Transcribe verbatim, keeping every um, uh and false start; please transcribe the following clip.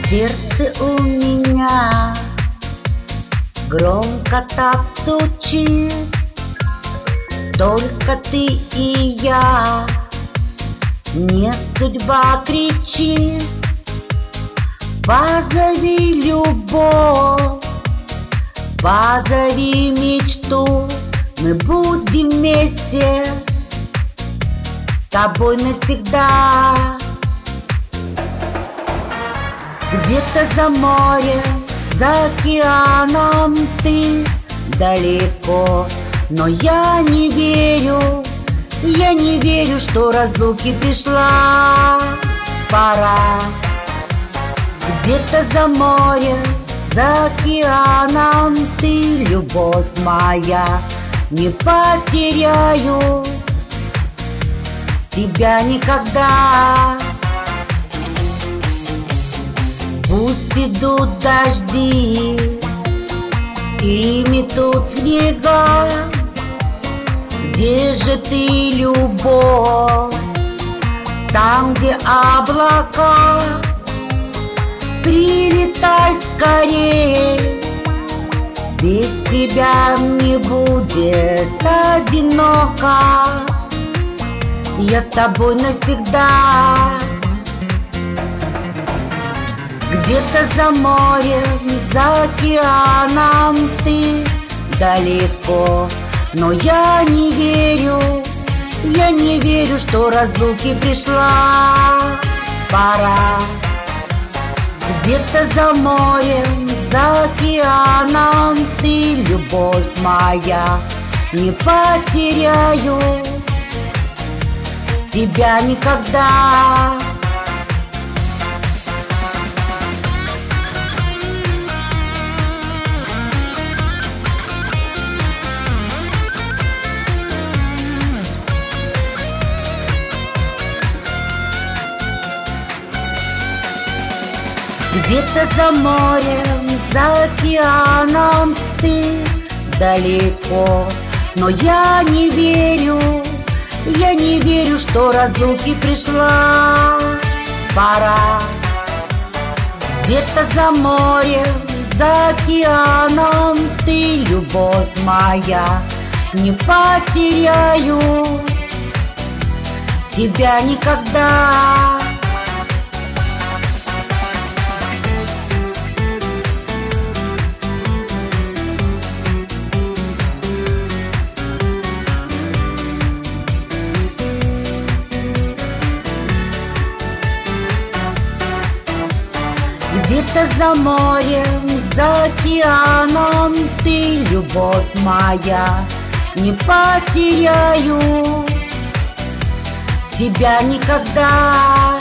Сердце у меня громко так стучит, только ты и я, не судьба кричит. Позови любовь, позови мечту, мы будем вместе с тобой навсегда. Где-то за морем, за океаном ты далеко, но я не верю, я не верю, что разлуки пришла пора. Где-то за морем, за океаном ты, любовь моя, не потеряю тебя никогда. Пусть идут дожди и метут снега, где же ты, любовь, там, где облака? Прилетай скорей, без тебя мне будет одиноко, я с тобой навсегда. Где-то за морем, за океаном ты далеко, но я не верю, я не верю, что разлуки пришла пора. Где-то за морем, за океаном ты, любовь моя, не потеряю тебя никогда. Где-то за морем, за океаном ты далеко, но я не верю, я не верю, что разлуки пришла пора. Где-то за морем, за океаном ты, любовь моя, не потеряю тебя никогда. Где-то за морем, за океаном ты, любовь моя, не потеряю тебя никогда.